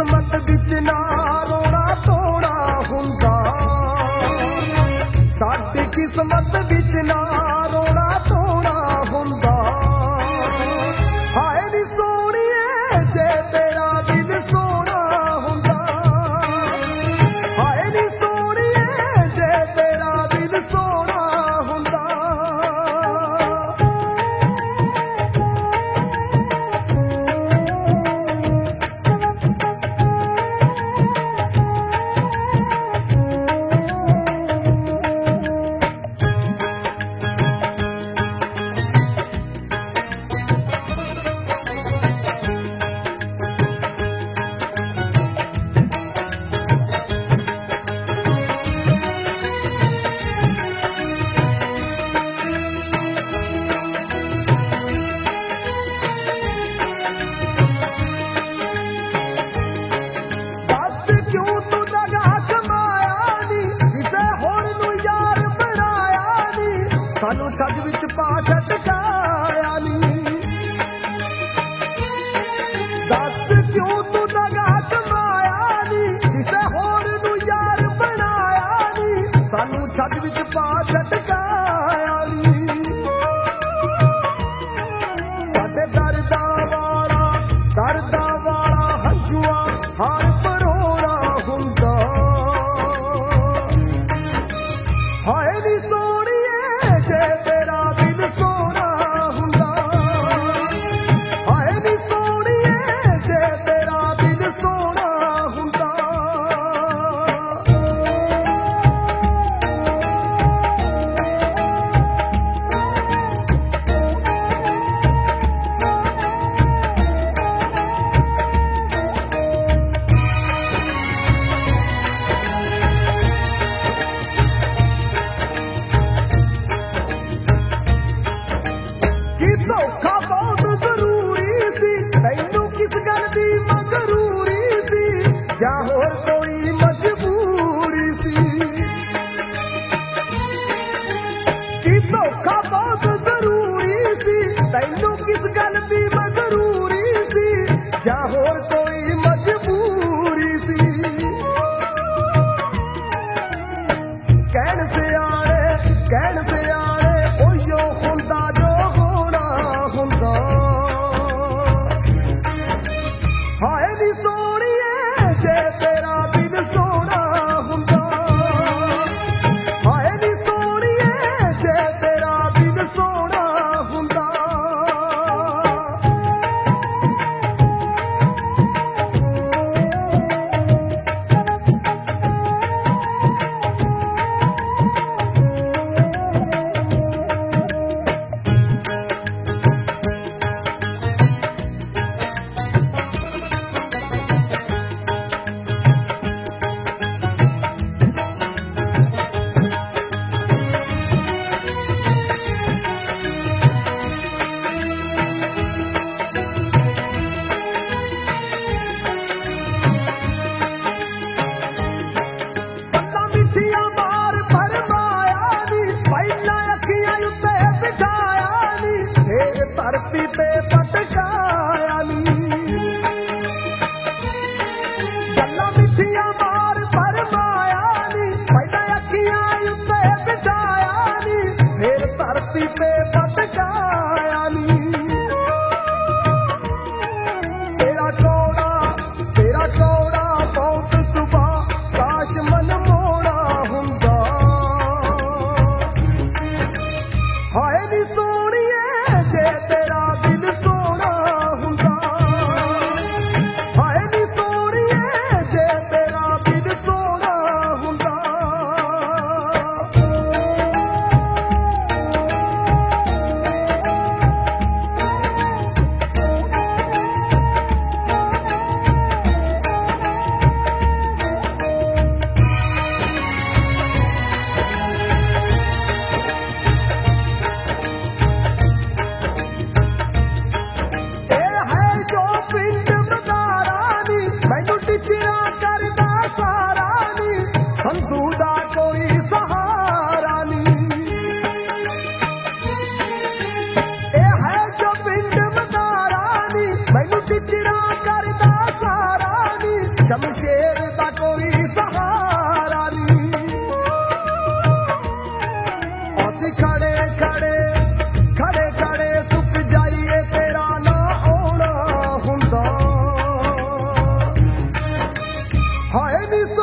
किस्मत विच ना रोना धोना हुंदा, साडी किस्मत विच ना रोना धोना हुंदा। हाय नी सोहणीए जे तेरा दिल सोहना हुंदा, हाय नी सोहणीए जे तेरा दिल सोहना हुंदा। सानू छज विच पा छटकाया नी, दस क्यों तू दगा कमाया नी, किसे होर नू यार बनाया नी, सानू छज विच पा छटकाया नी। साडे दर्दा वाला हंजुआ हार परोना हुंदा। हाय नी सोहणीए जे तेरा दिल सोहना हुंदा, हाय नी सोहणीए जे तेरा दिल सोहना हुंदा। कि धोखा बहुत जरूरी सी, तैनू किस गल दी मगरूरी सी, जां होर कोई मजबूरी सी। कि धोखा बहुत जरूरी सी, तैनू किस गल दी मगरूरी सी, जां होर कोई मजबूरी सी। कहण सियाणे ओहियो हुंदा जो होना हुंदा। हाय नी सोहणीए जे तेरा दिल सोहना हुंदा, हाय नी सोहणीए जे तेरा दिल सोहना हुंदा। ਨਹੀਂ